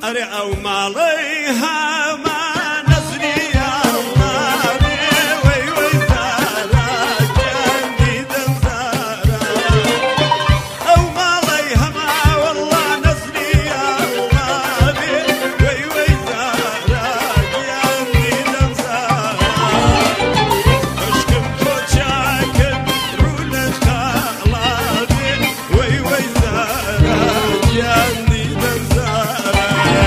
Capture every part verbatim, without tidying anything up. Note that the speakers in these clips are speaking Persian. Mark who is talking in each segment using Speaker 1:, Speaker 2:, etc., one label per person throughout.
Speaker 1: اري او مالي هما نزري يا الله وي وي زارا جندي دزارا او مالي هما والله نزري يا الله وي وي زارا جندي دزارا اشكم توجاك رولك الله وي وي زارا جندي دزارا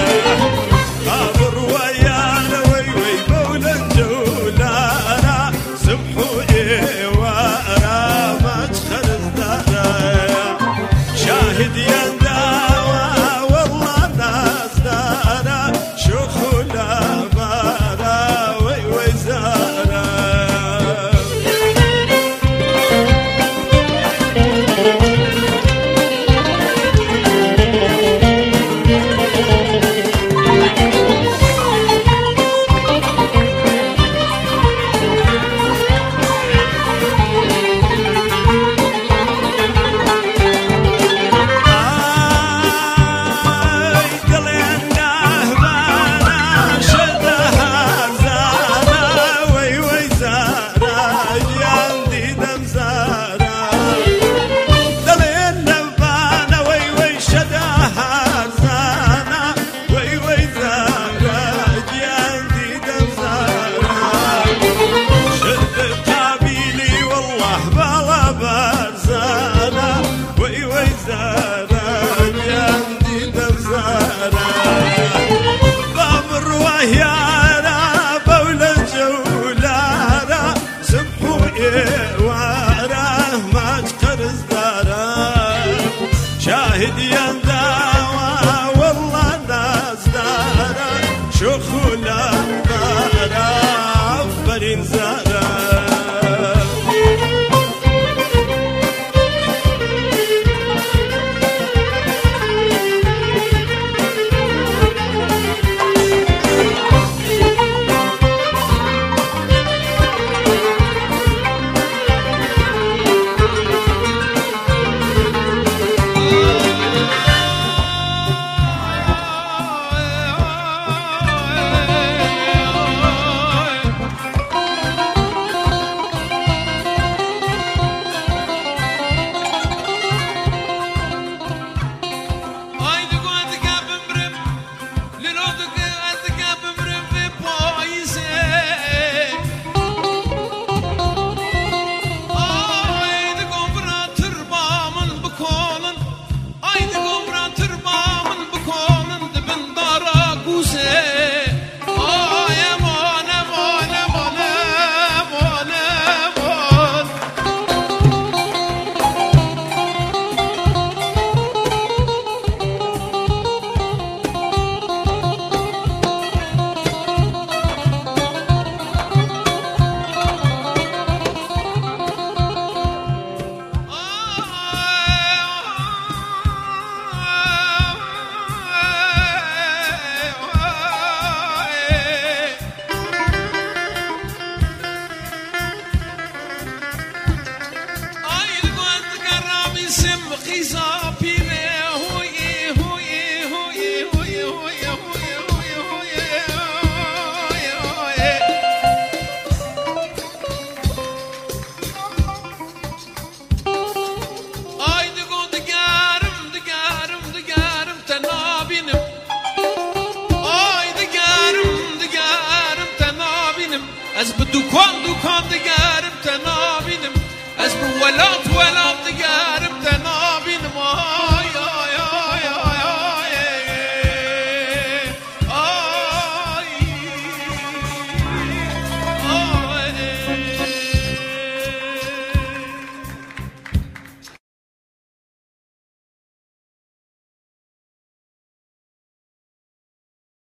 Speaker 1: شاهد يا داوا والله ناس دارا شخولا دارا عفرين زارا
Speaker 2: از بدو کن دو کن دگرم